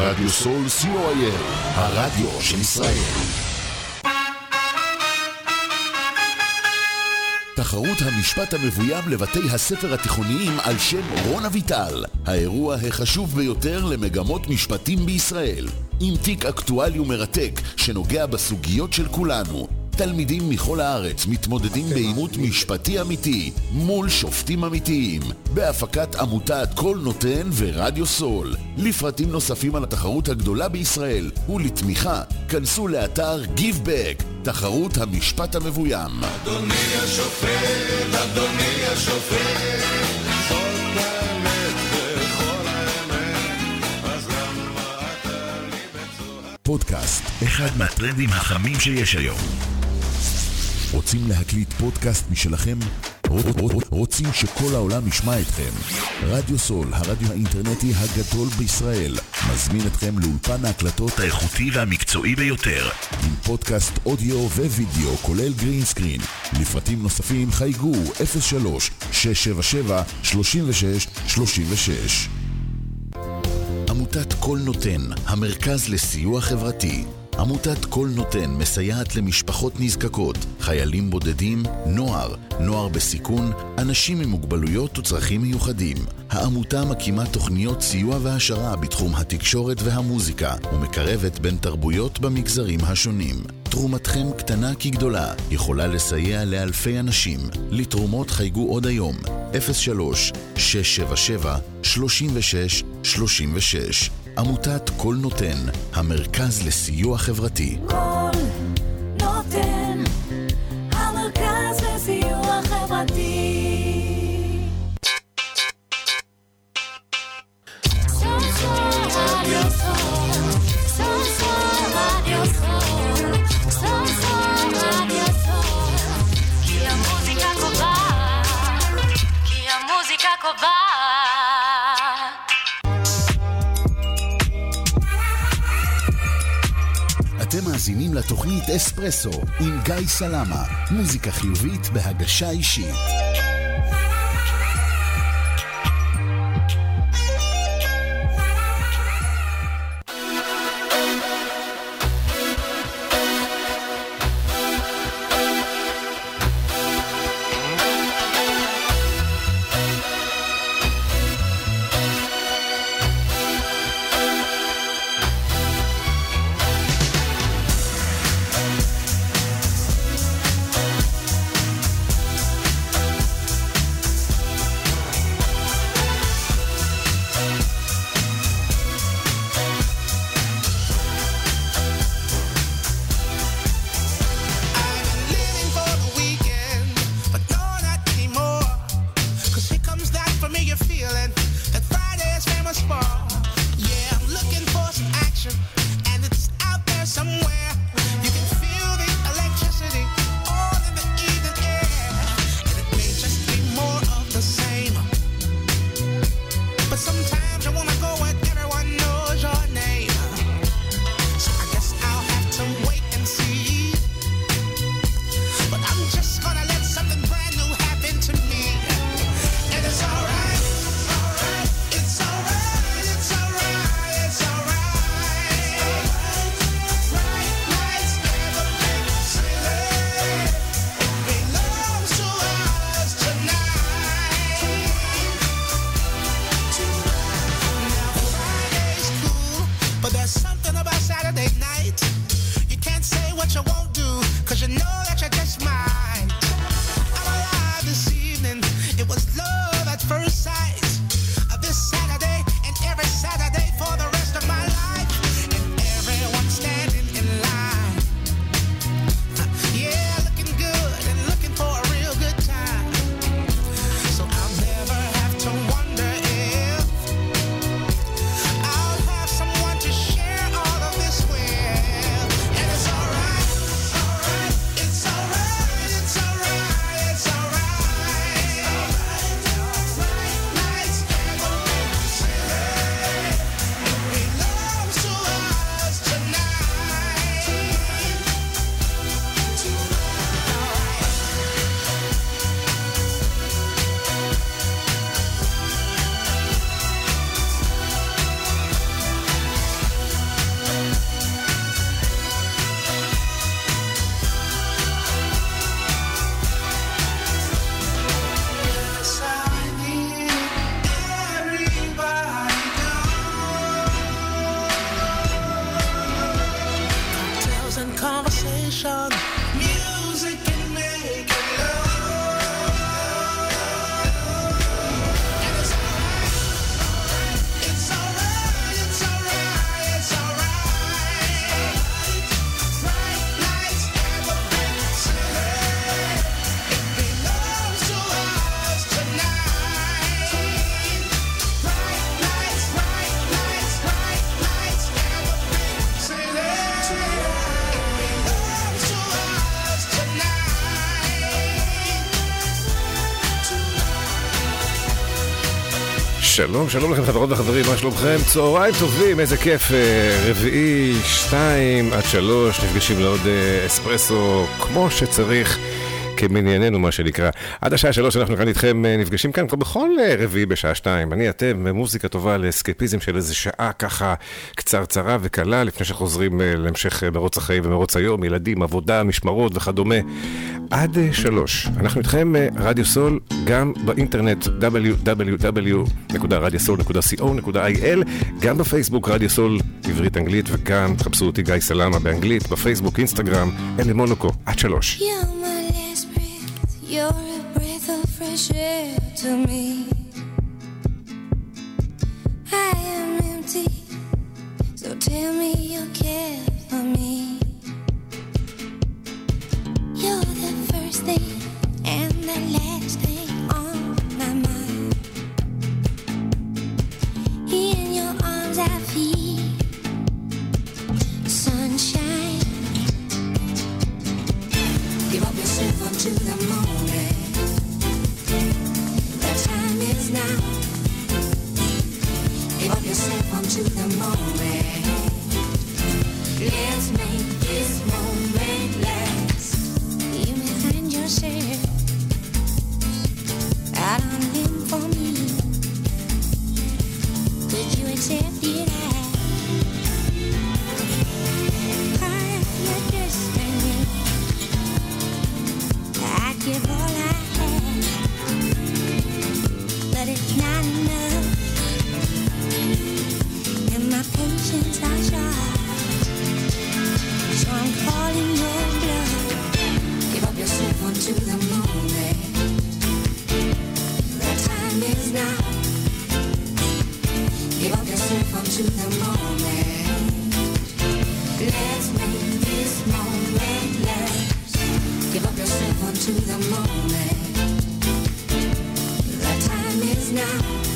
רדיו סול co.il, הרדיו של ישראל. תחרות המשפט המבוים לבתי הספר התיכוניים על שם רון אביטל, האירוע החשוב ביותר למגמות משפטים בישראל, עם תיק אקטואלי ומרתק שנוגע בסוגיות של כולנו. תלמידים מכל הארץ מתמודדים בעימות משפטי אמיתי מול שופטים אמיתיים, בהפקת עמותת כל נותן ורדיו סול. לפרטים נוספים על התחרות הגדולה בישראל ולתמיכה, כנסו לאתר GiveBack, תחרות המשפט המבוים. אדוני השופט, אדוני השופט, זאת האמת וכל האמת, אז למה אתה לי בצורה? פודקאסט, אחד מהטרנדים החמים שיש היום. רוצים להקליט פודקאסט משלכם? רוצים שכל העולם ישמע אתכם? רדיו סול, הרדיו האינטרנטי הגדול בישראל, מזמין אתכם לאולפן ההקלטות האיכותי והמקצועי ביותר, עם פודקאסט אודיו ווידאו כולל גרין סקרין. לפרטים נוספים חייגו 03-677-3636. עמותת כל נותן, המרכז לסיוע חברתי. עמותת כל נותן מסייעת למשפחות נזקקות, חיילים בודדים, נוער בסיכון, אנשים עם מוגבלויות וצרכים מיוחדים. העמותה מקימה תוכניות סיוע והשרה בתחום התקשורת והמוזיקה, ומקרבת בין תרבויות במגזרים השונים. תרומתכם קטנה כגדולה, יכולה לסייע לאלפי אנשים. לתרומות חייגו עוד היום, 03-677-3636. עמותת כל נותן, המרכז לסיוע חברתי. כל נותן, המרכז לסיוע חברתי. כי המוזיקה קובעת. אתם מאזינים לתוכנית אספרסו עם גיא סלמה, מוזיקה חיובית בהגשה אישית. ocean. Music can make it love. And it's alright, it's alright, it's alright, it's alright. Bright lights and a big city. It belongs to us tonight. Bright lights, bright lights, bright lights and a big city. It belongs to us tonight. שלום, שלום לכם חברות וחברים, מה שלומכם? צהריים טובים, איזה כיף, רביעי, 2 עד 3, נפגשים לעוד אספרסו כמו שצריך, כמניינינו מה שנקרא. עד השעה 3 אנחנו כאן איתכם נפגשים כאן כמו בכל רביעי בשעה 2. אני אתם במוזיקה טובה לאסקפיזם של איזה שעה ככה קצרצרה וקלה, לפני שחוזרים להמשך מרוץ החיים ומרוץ היום, ילדים, עבודה, משמרות וכדומה. עד 3. אנחנו איתכם רדיו סול, גם באינטרנט www.radiosol.co.il, גם בפייסבוק רדיו סול עברית אנגלית, וגם תחפשו אותי גיא סלמה באנגלית, בפייסבוק, אינסטגרם, אלה מונוקו. עד 3. You're my last breath, you're a breath of fresh air to me. I am empty, so tell me you care for me. You're the first thing and the last thing on my mind. In your arms I feel sunshine. Give up yourself unto the moment. The time is now. Give up yourself unto the moment. Let's make this moment last. You may find yourself out on limb for me. Could you accept it as part of your destiny? I'd give all I have, but it's not enough, and my patience are short. So I'm calling your bluff. Give up yourself unto the moment. The time is now. Give up yourself unto the moment. Let's make this moment last. Give up yourself unto the moment. The time is now.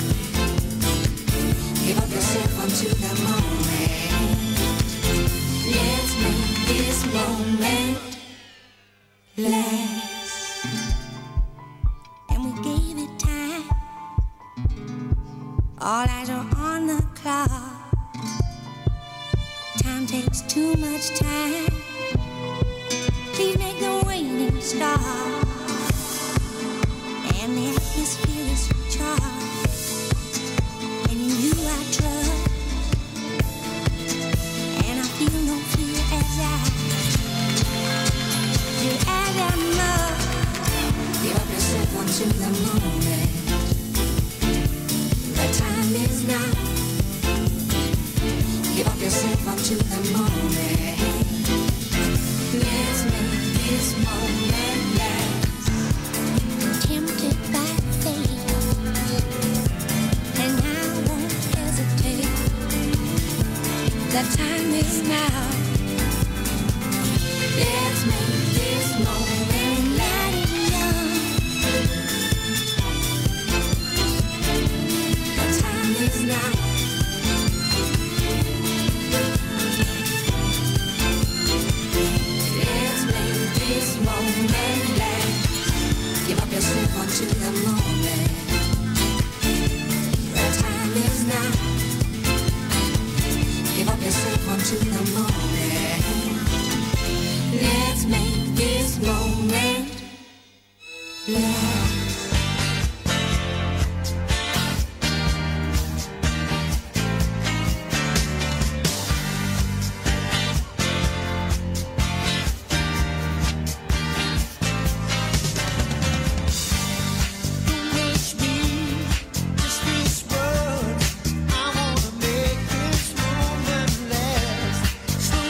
Give up yourself unto the moment. Let's make this moment last. And we gave it time. All eyes are on the clock. Time takes too much time. Please make the waiting stop. And the atmosphere is charged. And in you I trust. And I feel no fear as I do as I must. Give up yourself unto the moment. The time is now. Give up yourself unto the moment. Let's make this moment last. Tempted by fate, and I won't hesitate. The time is now. Let's make this moment light and young. The time is now. Let's make this moment last. Give up yourself unto the moment. The time is now. Give up yourself unto the moment. Let's make this moment last. Slow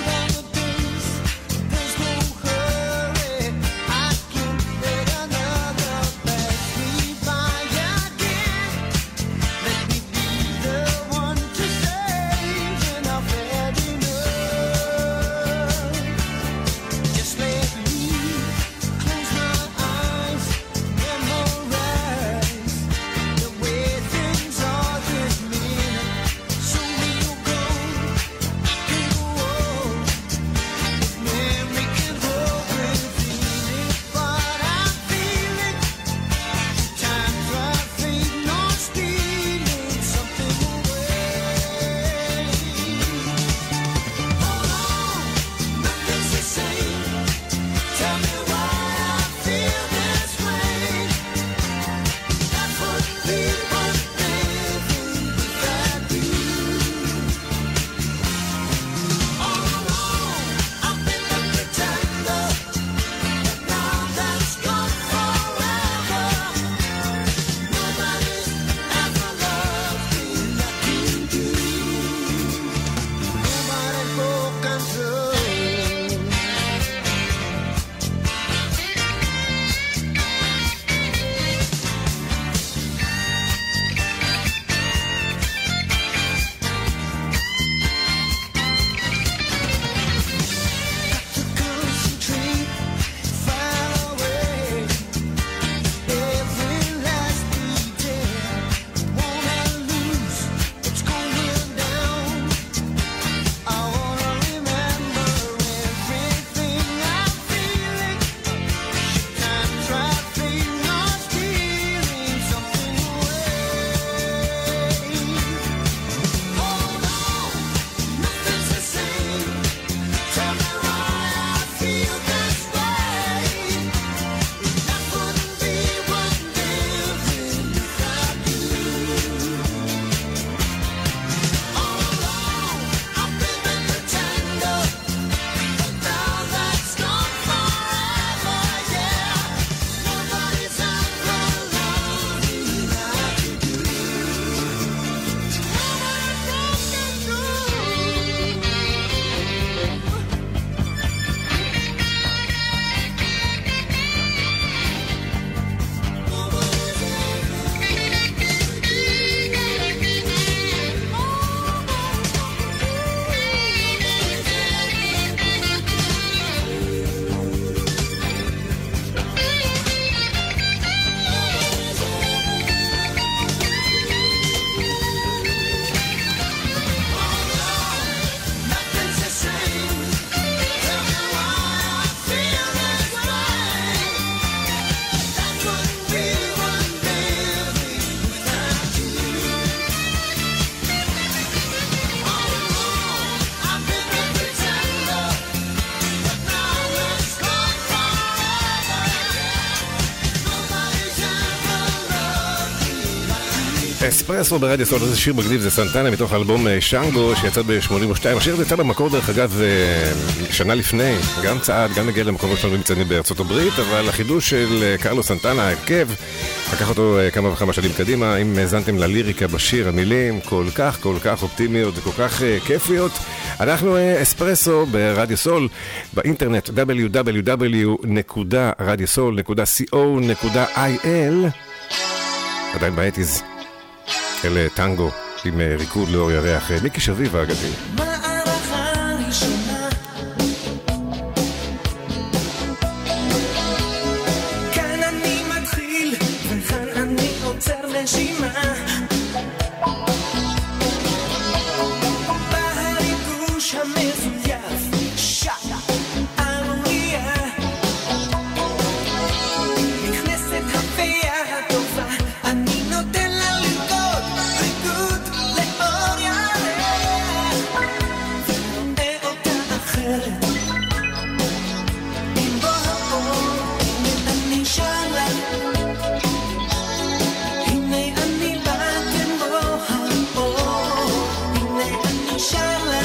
אספרסו ברדיו סול, איזה שיר מגניב, זה סנטנה מתוך האלבום שאנגו שיצא ב-82. השיר הזה יצא במקור דרך אגב שנה לפני, גם צעד, גם הגיע למקומות שלנו מציינים בארצות הברית, אבל החידוש של קרלוס סנטנה, ההרכב, לקח אותו כמה וכמה שנים קדימה. אם האזנתם לליריקה בשיר, המילים כל כך אופטימיות וכל כך כיפיות. אנחנו אספרסו ברדיו סול, באינטרנט www.radiosol.co.il. עדיין באטיז אלה טנגו עם ריקוד לאור ירח, מיקי שביב האגדי. מערכה ראשונה, כאן אני מתחיל וכאן אני עוצר נשימה, בהריגוש המזויף שערורייה, נכנסת הפייה הטובה, אני נותן לה לרקוד ריקוד לאור ירח, ורואה אותה אחרת עם בוא האור. הנה אני שר לה, הנה אני באתם בוא האור, הנה אני שר לה,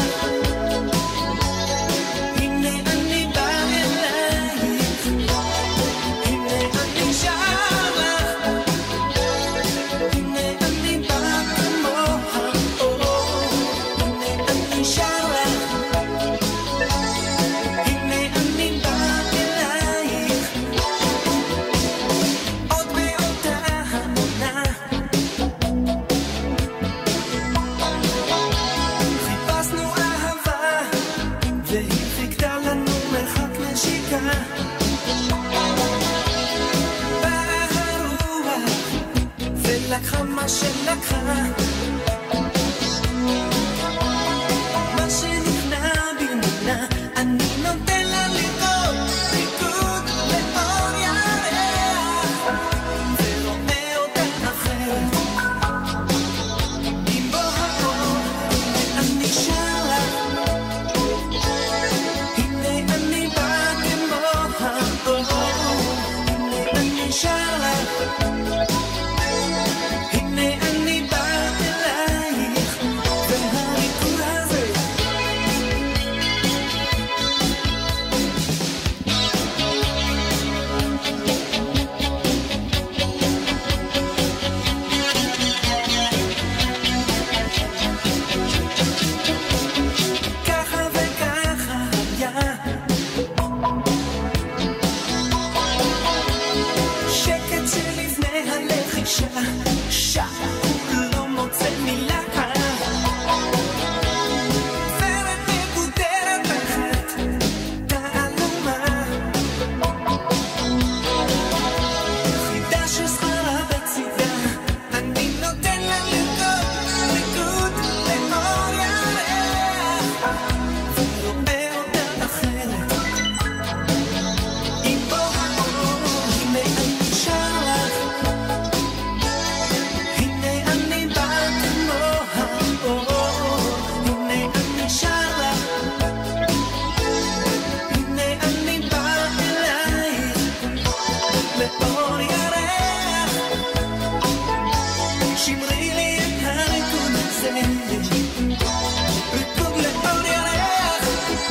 הנה אני בא אלייך, הנה אני שר לה, הנה אני בא כמו האור, הנה אני שר לה, הנה אני בא אלייך. עוד באותה העונה חיפשנו אהבה והיא חיכתה לנו מרחק נשיקה, באה הרוח ולקחה מה שלקחה, מה שנכנע בלמונה, אני נותן לה לרקוד ריקוד לאור ירח, ורואה אותה אחרת עם בוא האור. הנה אני שר לה, הנה אני בא כמו האור, הנה אני שר לה, הנה אני בא אלייך, והריקוד הזה ככה וככה היה, שקט שלפני הלחישה, הוא לא מוצא מילה, ורד מגודרת בחטא תעלומה, חידה שזכרה בצידה, אני נותן לה לרקוד ריקוד לאור ירח, ורואה אותה אחרת עם בוא האור. הנה אני שר לך, הנה אני בא כמו האור, הנה אני שר לך, הנה אני בא אלייך לאור ירח, שמרי לי את הריקוד הזה, ריקוד לאור ירח,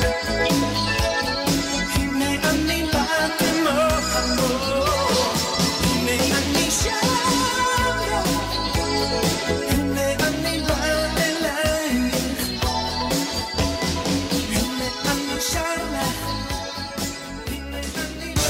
הנה אני בא כמו האור, הנה אני שר לך, הנה אני בא אלייך, הנה אני שר לך, הנה אני בא.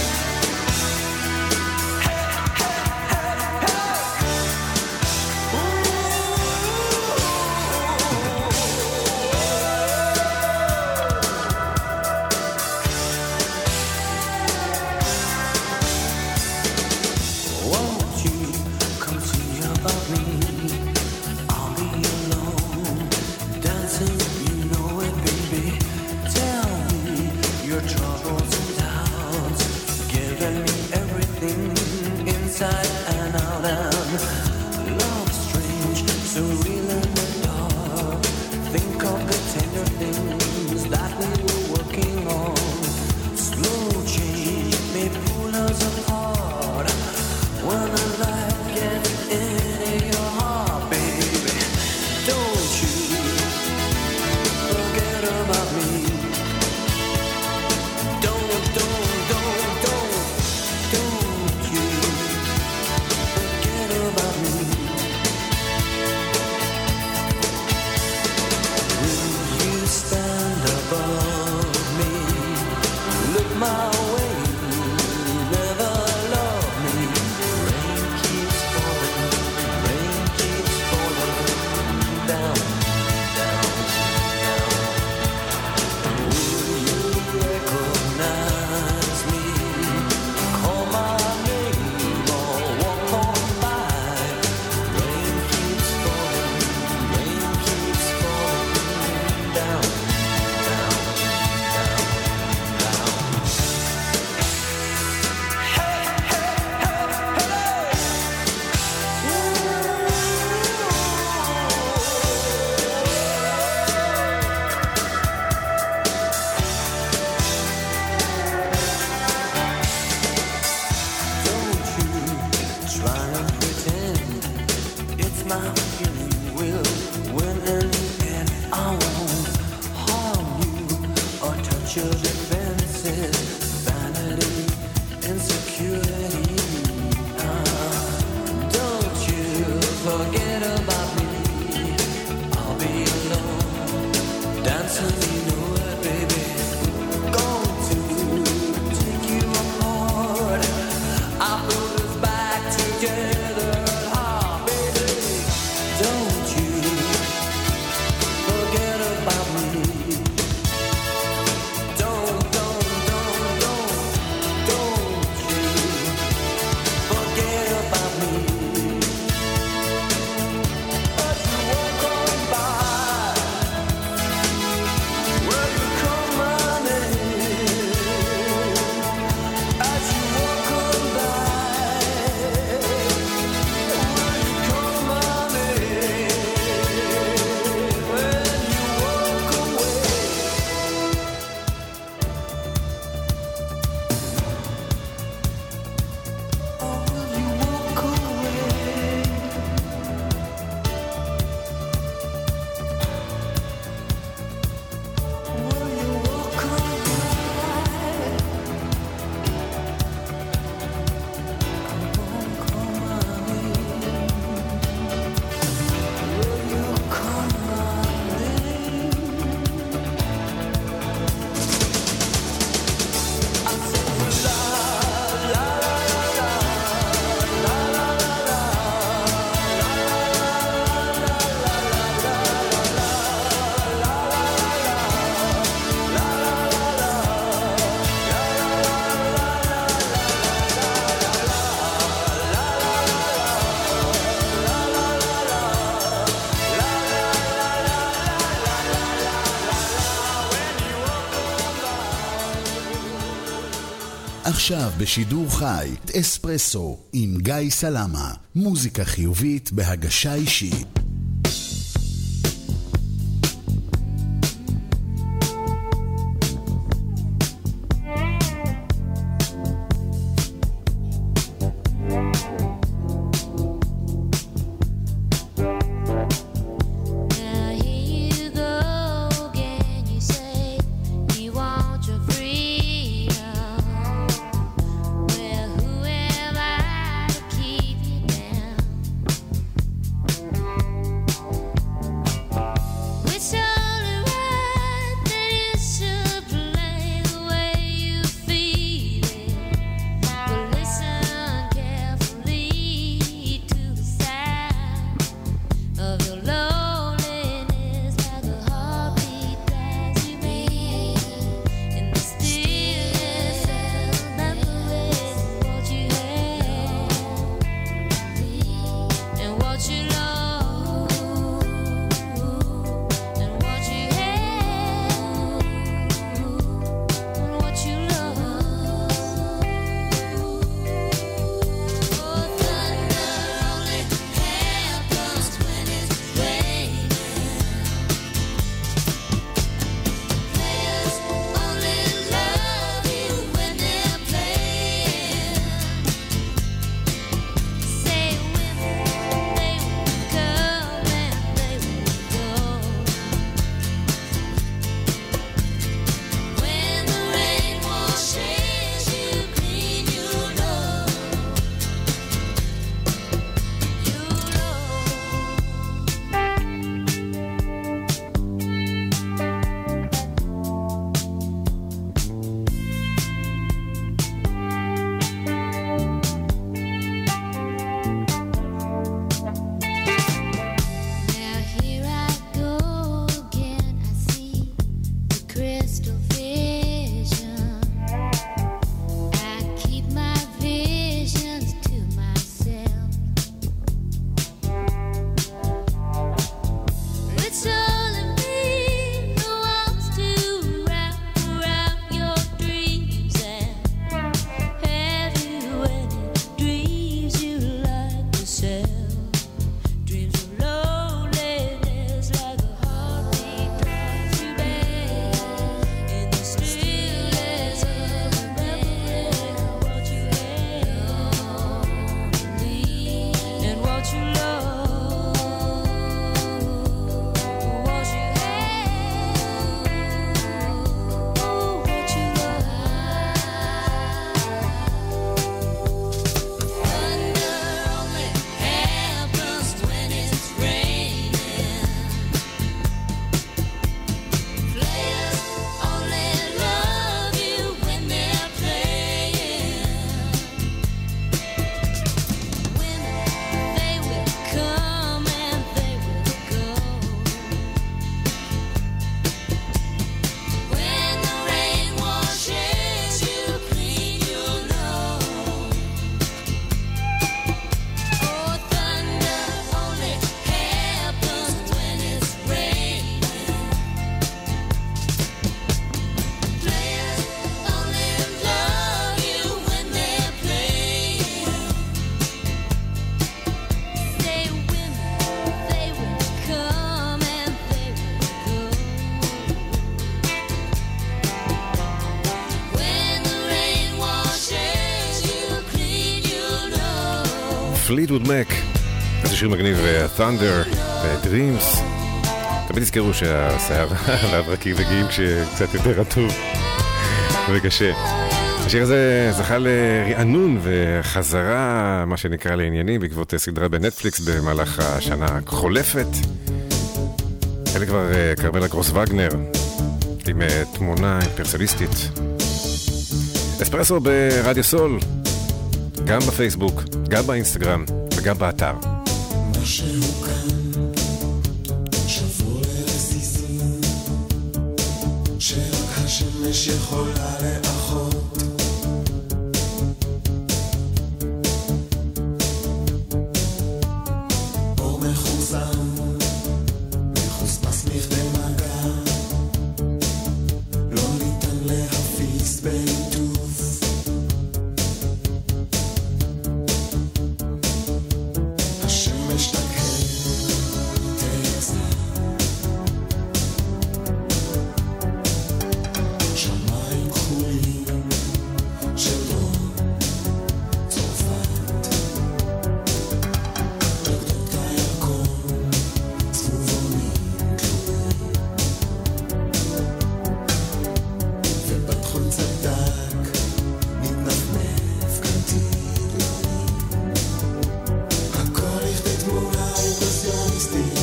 your defenses, vanity, insecurity. Don't you forget about me. I'll be alone, dancing, you know it, baby. Going to take you apart. I'll put us back together. Ah, baby, don't you forget about me. Don't you forget about me. As you walk on by, will you call my name? As you walk on by, will you call my name? When you walk away. עכשיו בשידור חי, אספרסו עם גיא סלמה, מוזיקה חיובית בהגשה אישית. Now here you go again. You say you want your freedom. Well, who am I to keep you down? פליטווד מק. איזה שיר מגניב, Thunder ו-Dreams. תמיד תזכרו שהסערה והברקים מגיעים כשקצת יותר רטוב וקשה. השיר הזה זכה לרענון וחזרה, מה שנקרא לעניינים, בעקבות סדרה בנטפליקס במהלך השנה החולפת. אלה כבר קרמלה גרוס וגנר, עם תמונה פרסונליסטית. אספרסו ברדיו סול, גם בפייסבוק, גם באינסטגרם וגם באתר. משהו כאן שבור לרסיסים שרק השמש יכולה לאחות אור מחוסם מחוספס מכדי מגע לא ניתן להפיס בעיטוף השמש תקהל תעזה שמיים כחולים של דרום צרפת בגדות הירקון צבובונים תלויים ובתחום צדק מתנפנף כתיד הכל לכדי תמונה אימפרסיוניסטית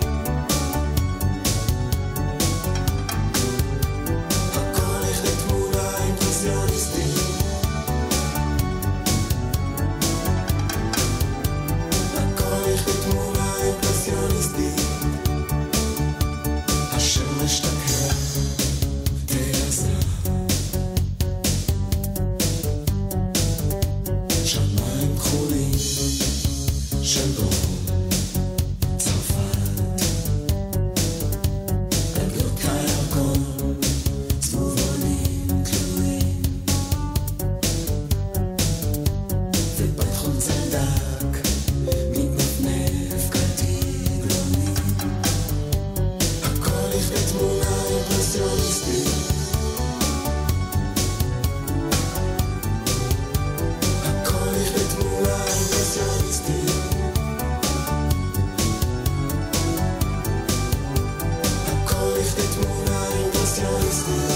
הכל לכדי תמונה אימפרסיוניסטית הכל לכדי תמונה אימפרסיוניסטית השמש תקהה תעזה שמיים כחולים של דרום צרפת גדות הירקון צבובונים תלויים ובתחום צדק מתנפנף כתיגלונים הכל לכדי תמונה אימפרסיוניסטית הכל לכדי תמונה אימפרסיוניסטית הכל לכדי תמונה אימפרסיוניסטית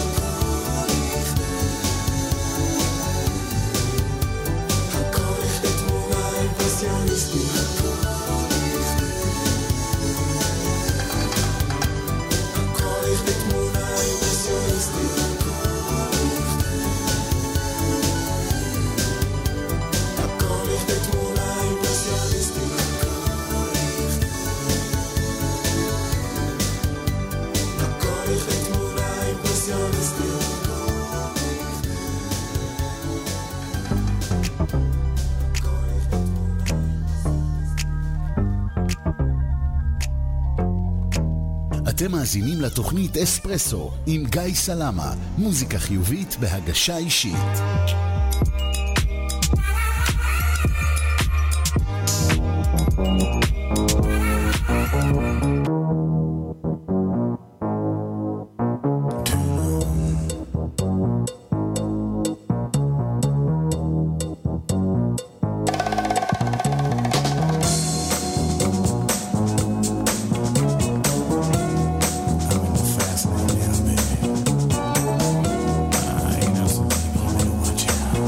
הכל לכדי תמונה אימפרסיוניסטית הכל לכדי תמונה אימפרסיוניסטית הכל לכדי תמונה אימפרסיוניסטית הכל לכדי תמונה אימפרסיוניסטית אתם מאזינים לתוכנית אספרסו עם גיא סלמה, מוזיקה חיובית בהגשה אישית. Fascinating, baby. I ain't know something you better watch out.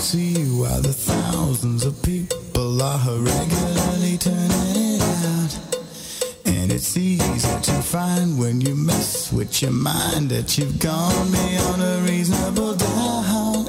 see why the thousands of people are regularly turning it out. And it's easy to find when you mess with your mind that you've gone beyond a reasonable doubt.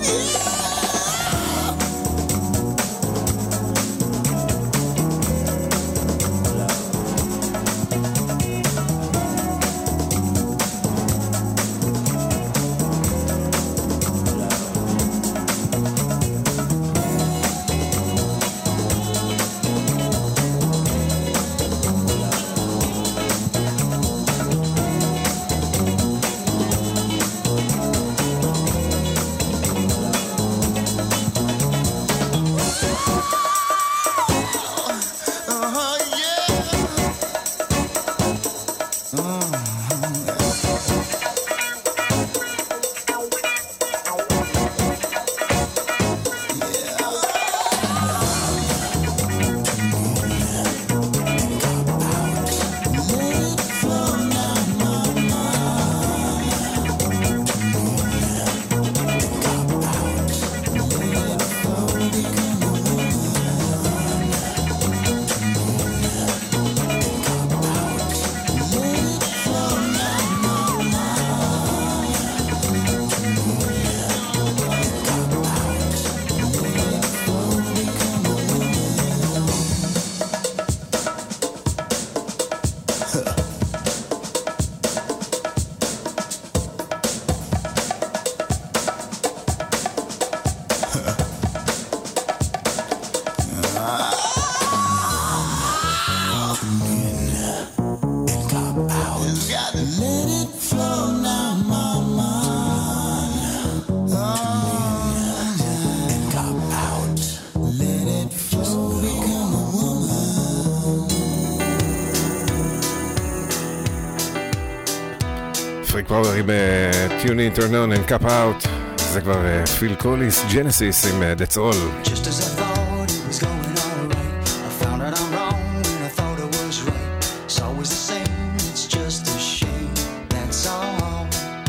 פריק פאוור עם Tune In, Turn On and Cup Out. זה כבר פיל קוליס, ג'נסיס עם That's All. Just as I thought it was going all right, I found out I'm wrong when I thought I was right. It's always the same, it's just a shame, that's all.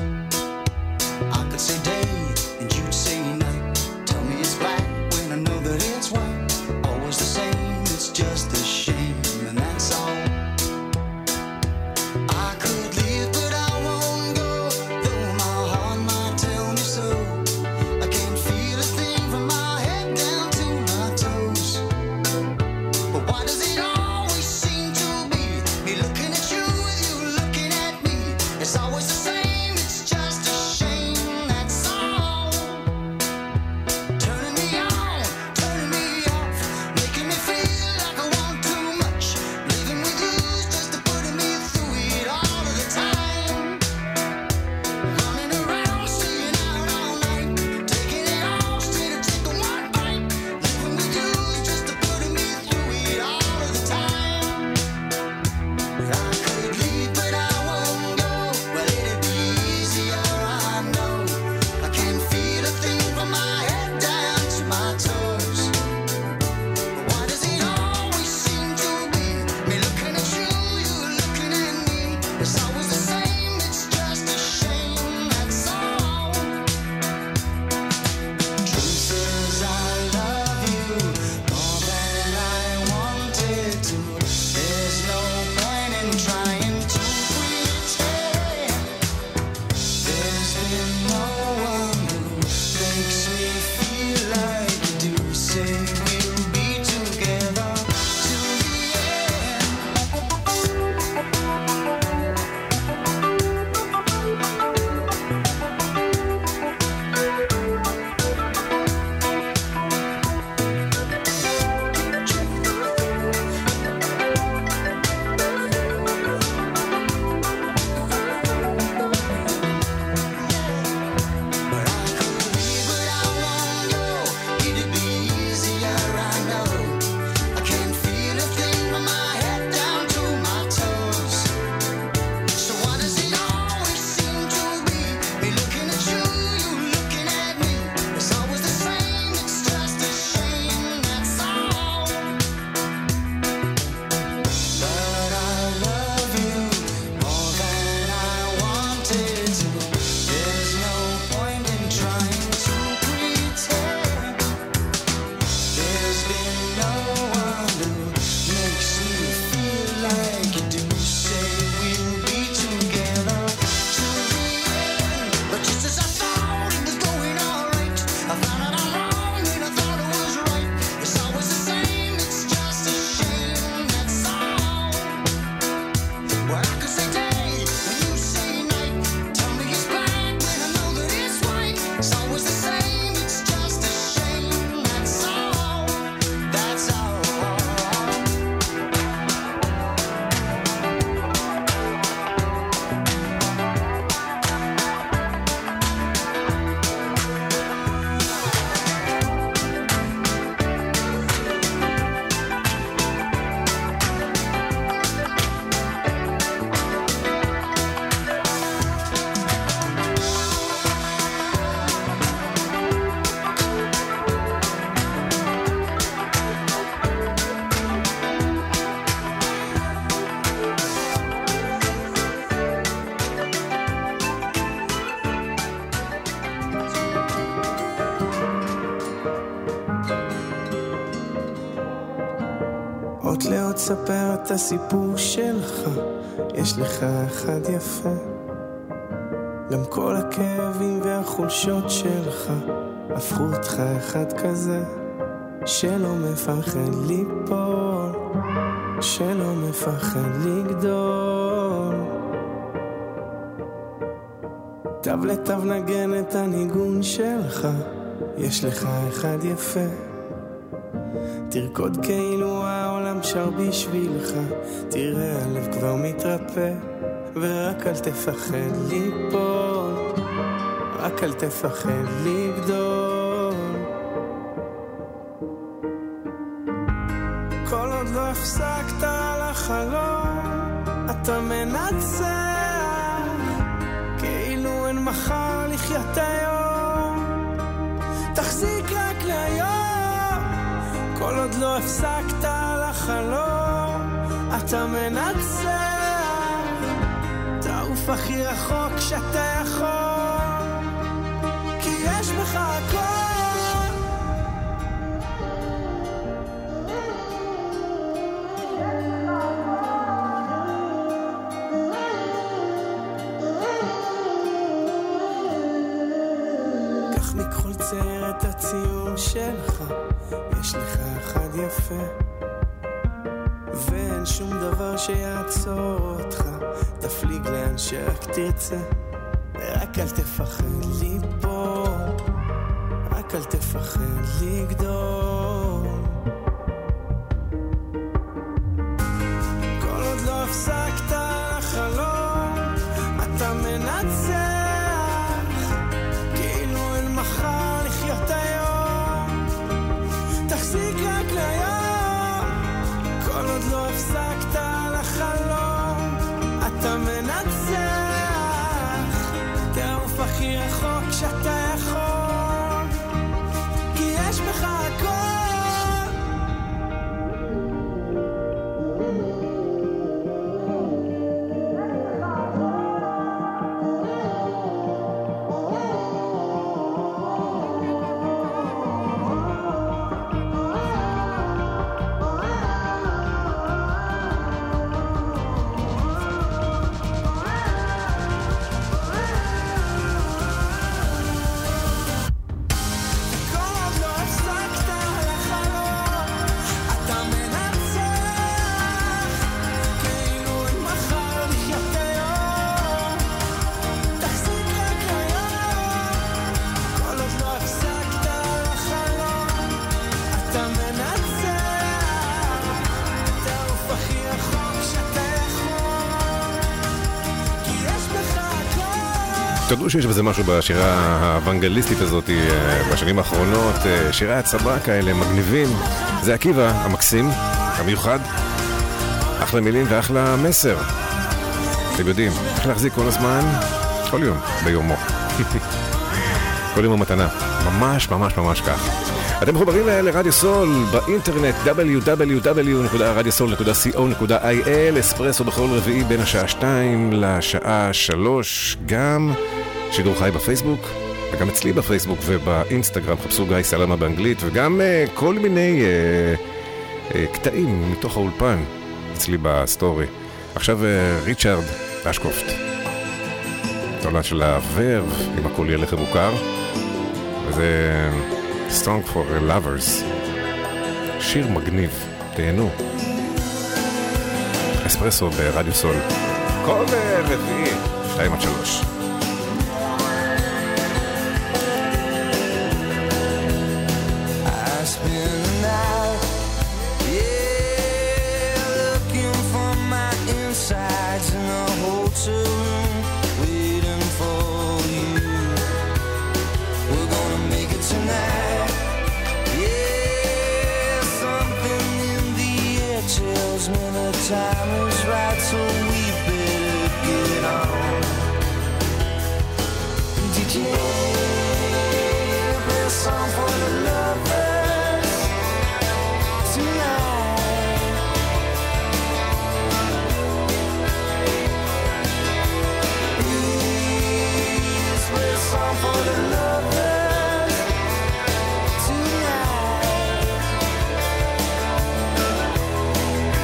I could say day and you'd say night. Tell me it's black when I know that it's white. Always the same, it's just a shame, and that's all. I could leave but I won't go, though my heart might tell me so. I can't feel a thing from my head down to my toes. But why does it always seem to be me looking at you with you looking at me? It's always the same, it's just a shame, that's all. Turning me on, turning me off, making me feel like I want too much. Living with you's just putting me through it all of the time. Running around, staying out all night, taking it all straight to take one bite. Living with you's just putting me through it all of the time. I could leave but I won't go. Well, it'd be easier, I know. I can't feel a thing from my head down to my toes. But why does it always seem to be me looking at you, you looking at me? It's always the same, it's just a shame, that's all. Truth is I love you more than I wanted to. There's no point in trying to pretend. There's been no one who makes me feel like you do. Say we'll be together to the end. But I could leave, but I won't go. It'd be easier, קוטלאות ספר את הסיפור שלך, יש לך אחד יפה. גם כל הכאבים והחולשות שלך הפכו אותך אחד כזה, שלא מפחד ליפול, שלא מפחד לגדול. תו לתו נגן את הניגון שלך, יש לך אחד יפה. תרקוד כאילו העולם שר בשבילך, תראה הלב כבר מתרפא. ורק אל תפחד ליפול, רק אל תפחד לגדול. כל עוד לא הפסקת על החלום, אתה מנצח, כאילו אין מחר לחיות היום, תחזיק רק ליום. כל עוד לא הפסקת על החלום, אתה מנצח, תעוף הכי רחוק שאתה יכול, כי יש בך הכל. קח מכל צייר את הציור שלך, יש לך אחד יפה, ואין שום דבר שיעצור אותך, תפליג לאן שרק תרצה. רק אל תפחד ליפול, רק אל תפחד לגדול. כל עוד לא הפסקת על החלום, אתה מנצח, כאילו אין מחר לחיות היום, תחזיק רק ליום. כל עוד לא הפסקת על החלום, אתה מנצח, תעוף הכי רחוק שאתה יכול, כי יש בך הכל. תדעו שיש בזה משהו בשירה האוונגליסטית הזאת בשנים האחרונות, שירי הצבא כאלה מגניבים. זה עקיבא המקסים, המיוחד, אחלה מילים ואחלה מסר. אתם יודעים, איך להחזיק כל הזמן, כל יום ביומו. כל יום המתנה, ממש ממש ממש כך. אתם מחוברים לרדיו סול באינטרנט www.radiosol.co.il, אספרסו בכל רביעי בין השעה 2 לשעה 3, גם שידור חי בפייסבוק וגם אצלי בפייסבוק ובאינסטגרם, חפשו גיא סלמה באנגלית, וגם כל מיני קטעים מתוך האולפן אצלי בסטורי. עכשיו ריצ'רד אשקופט, תולד של הוורב, אם הכל יהיה לכם מוכר, וזה Song for Lovers, שיר מגניב, תהנו. אספרסו ברדיו סול, כל רביעי 2 עד 3. Time is right, so we better get on. Did you play a song for the lovers tonight? Please play a song for the lovers tonight.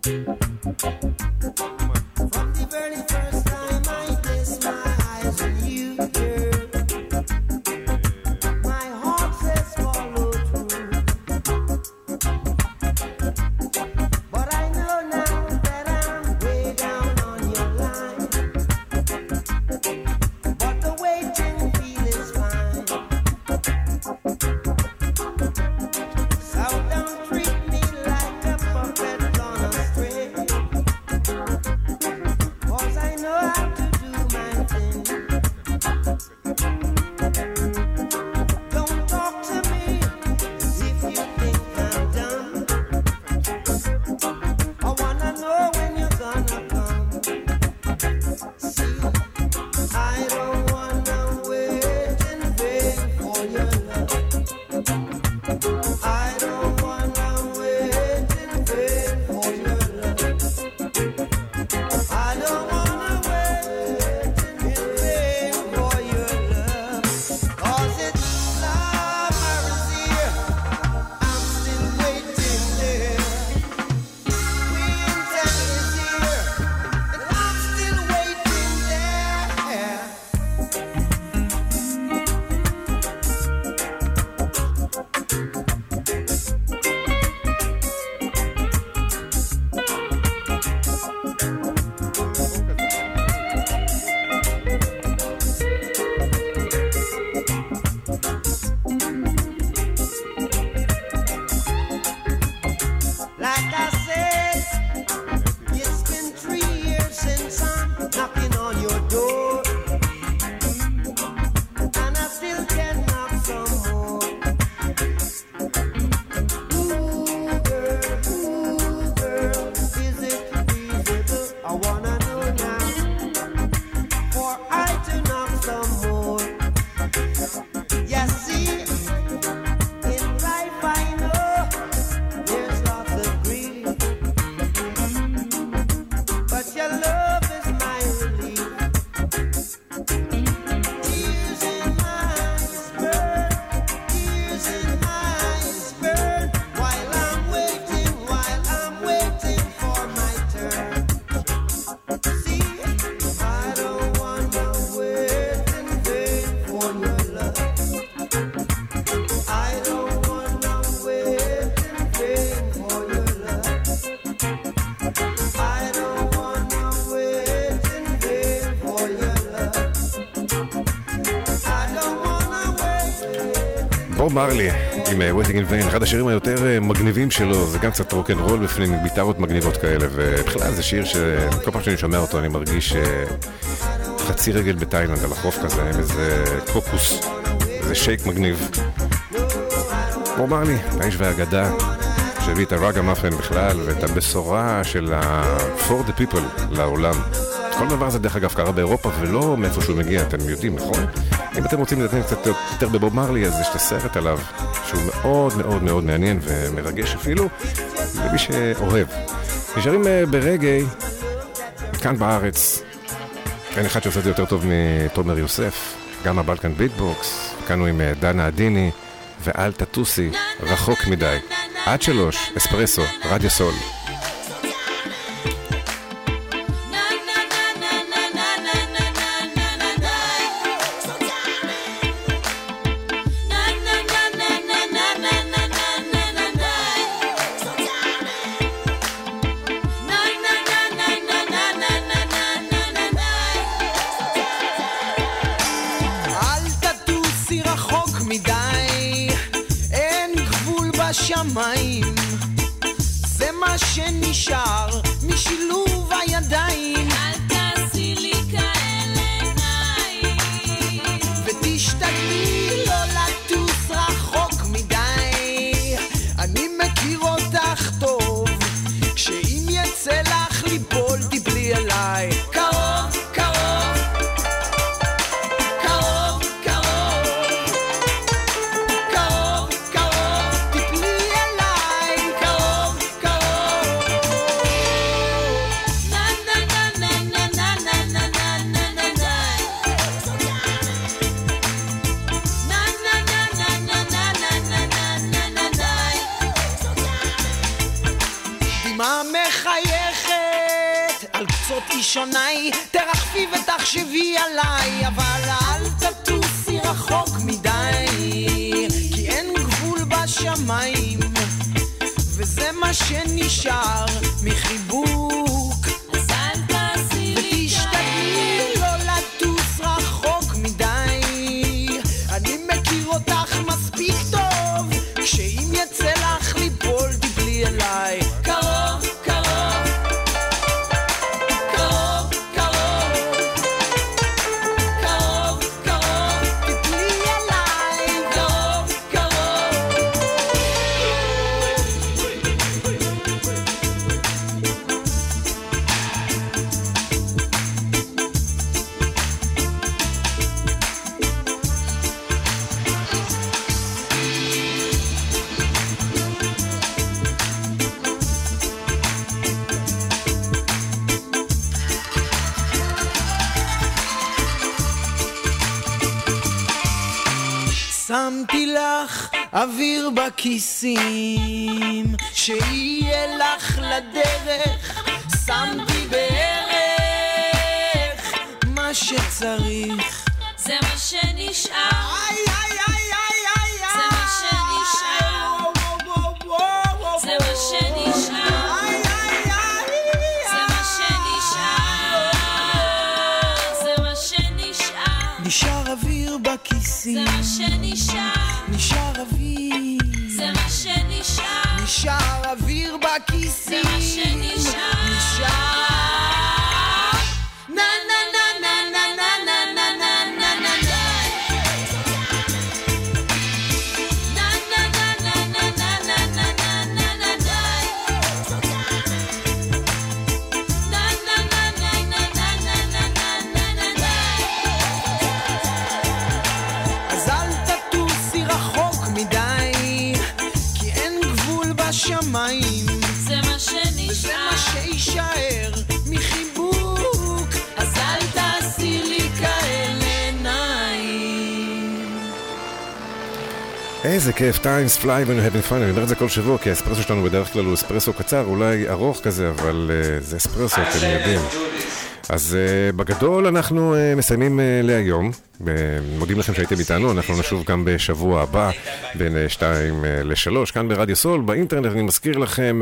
From the very first time I placed my eyes on you, girl, my heart says follow through. But I know now that I'm way down on your line. But the waiting feel is fine. So don't treat me like a puppet on a string. 'Cause I know how to do my thing. Don't talk to me if you think I'm done. I wanna know when you're gonna come. See, I don't wanna wait in vain for your love. I don't wanna wait in vain for your love. I don't wanna wait in vain for your love. 'Cause it's summer is here. I'm still waiting there. Winter is here. And I'm still waiting there. Like I said, it's been 3 years since I'm knocking on your door, and I still can knock some more. Ooh, girl, is it feasible? I wanna know now, for I to knock some more. Yes, see, in life I know there's lots of grief, but your love is my relief. Tears in my eyes burn, tears in my eyes burn, while I'm waiting for my turn. See, I don't wanna wait in vain for your love. I don't wanna wait in vain for your love. I don't wanna wait in vain for your love. I don't wanna wait. בוב מרלי עם Waiting in Vain, אחד השירים היותר מגניבים שלו, זה גם קצת רוק'נ'רול בפנים, עם גיטרות מגניבות כאלה, ובכלל זה שיר שכל פעם שאני שומע אותו אני מרגיש חצי רגל בתאילנד על החוף כזה, עם איזה קוקוס, איזה שייק מגניב. בוב מרלי, האיש והאגדה, שהביא את הרגה מאפן בכלל, ואת הבשורה של For the People לעולם. כל דבר זה דרך אגב קרה באירופה ולא מאיפה שהוא מגיע, אתם יודעים, נכון? אם אתם רוצים לדעת קצת יותר בבוב מרלי, אז יש את הסרט עליו, שהוא מאוד מאוד מאוד מעניין ומרגש אפילו, למי שאוהב. נשארים ברגעי, כאן בארץ, אין אחד שעושה את זה יותר טוב מתומר יוסף, גם הבלקן ביטבוקס, כאן הוא עם דנה עדיני, ואל תטוסי, רחוק מדי. עד 3, אספרסו, רדיו סול. אל תטוסי רחוק מדי, אין גבול בשמיים, זה מה שנשאר משילוב הידיים. אל תעשי לי כאלה עיניים, ותשתדלי לא לטוס רחוק מדי, אני מכיר אותך טוב, כשאם יצא לך ליפול תיפלי אליי. קרוב, קרוב, קרוב, קרוב, קרוב, קרוב, תיפלי אליי. קרוב, קרוב, זאת אישוני, תרחפי ותחשבי עליי, אבל אל תטוסי רחוק מדי, כי אין גבול בשמיים, וזה מה שנשאר מחיבוק. אז אל תעשי לי ותשתדלי לא לטוס רחוק מדי, אני מכיר אותך מספיק טוב, כשאם יצא לך ליפול תפלי אליי. קרוב, קרוב, קרוב, קרוב, קרוב, קרוב, תפלי אליי. קרוב, קרוב. שמתי לך אוויר בכיסים, שיהיה לך לדרך, שמתי בערך מה שצריך. זה מה שנשאר, איי איי איי איי איי זה מה שנשאר, זה מה שנשאר, איי איי איי זה מה שנשאר, זה מה שנשאר, נשאר אוויר זה בכיסים, מה שנשאר, נשאר אוויר, זה מה שנשאר, נשאר אוויר בכיסים, זה מה שנשאר. נשאר נה נה נה נה נה נה נה נה נה נה נה אז אל תטוסי רחוק מדי, כי אין גבול בשמיים, זה מה וזה שנשאר, מה שישאר מחיבוק. אז אל תעשי לי כאלה עיניים. איזה כיף, times fly when you're having fun. אני אומר את זה כל שבוע, כי האספרסו שלנו בדרך כלל הוא אספרסו קצר, אולי ארוך כזה, אבל זה אספרסו, אתם יודעים. אז בגדול אנחנו מסיימים להיום. מודים לכם שהייתם איתנו, אנחנו נשוב גם בשבוע הבא בין 2 ל-3 כאן ברדיו סול. באינטרנט אני מזכיר לכם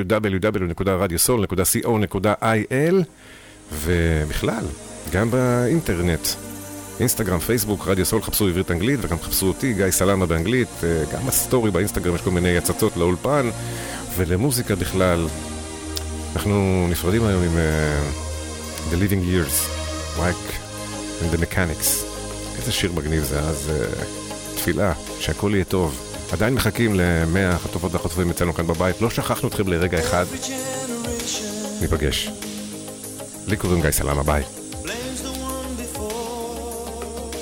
www.radiosol.co.il, ובכלל גם באינטרנט, אינסטגרם, פייסבוק, רדיו סול, חפשו עברית אנגלית, וגם חפשו אותי, גיא סלמה באנגלית, גם בסטורי באינסטגרם יש כל מיני הצצות לאולפן ולמוזיקה בכלל. אנחנו נפרדים היום עם The Living Years, Mike and the Mechanics. איזה שיר מגניב זה, אז תפילה, שהכל יהיה טוב. עדיין מחכים ל100 החטופות והחטופים אצלנו כאן בבית, לא שכחנו אתכם לרגע אחד. ניפגש. לי קוראים גיא סלמה, ביי. blames the one before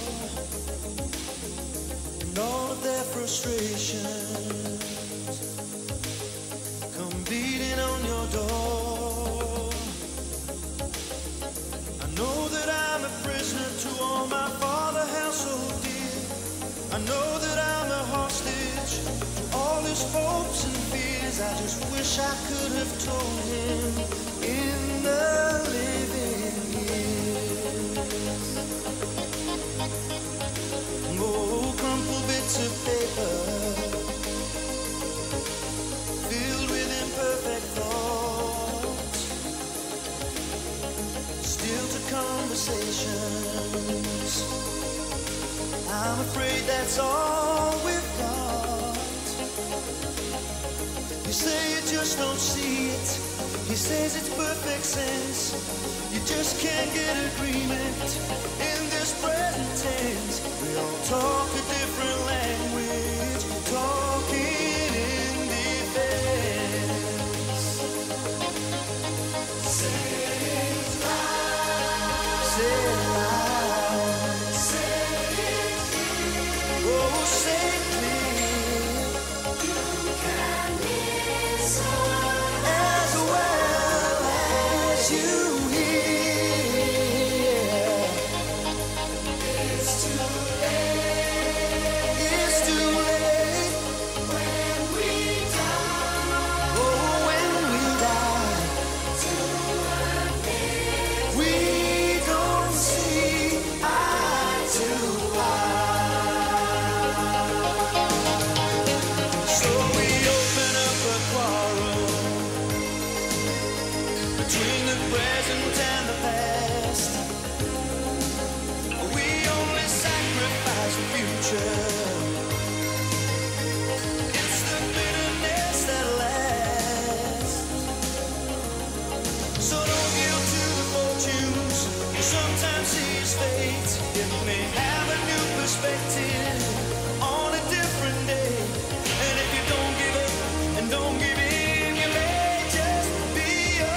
and all of their frustrations come beating on your door. I know that I'm a prisoner to all my father held so dear. I know that I'm a hostage to all his hopes and fears. I just wish I could have told him in the living years. Oh, crumpled bits of paper filled with imperfect thoughts, still to conversations. I'm afraid that's all we've got. You say you just don't see it. He says it's perfect sense. You just can't get agreement in this present tense. We all talk a different language, talking in defense. Say it loud. Say it loud. Say it clear. Oh, say it clear. You can listen as well as you hear. It's too late. between the present and the past. We only sacrifice the future. It's the bitterness that lasts. So don't yield to the fortunes you sometimes see as fate. It may have a new perspective on a different day. And if you don't give up and don't give in, you may just be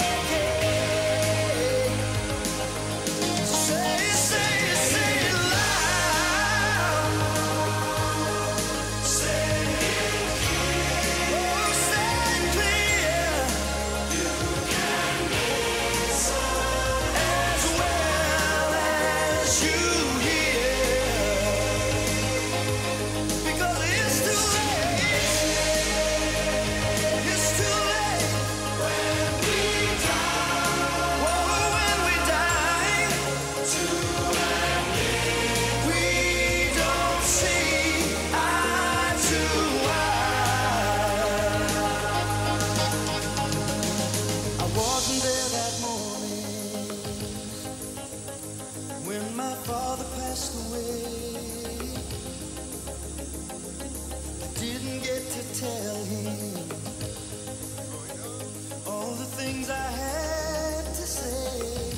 okay. So say it loud. Say it clear. Oh, say it clear. You can listen as well as you hear. Because it's too late. It's too late when we die. Oh, when we die. To admit we don't see eye to eye. I wasn't there that morning when my father passed away. Didn't get to tell him all the things I had to say.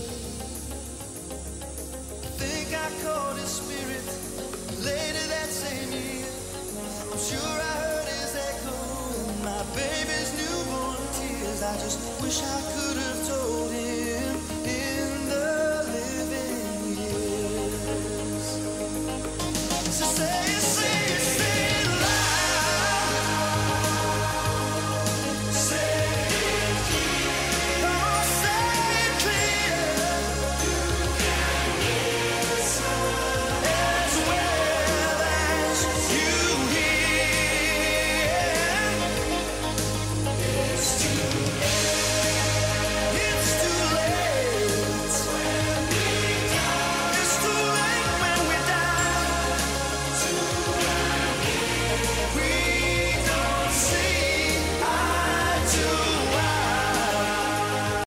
Think I caught his spirit later that same year. I'm sure I heard his echo in my baby's newborn tears. I just wish I could have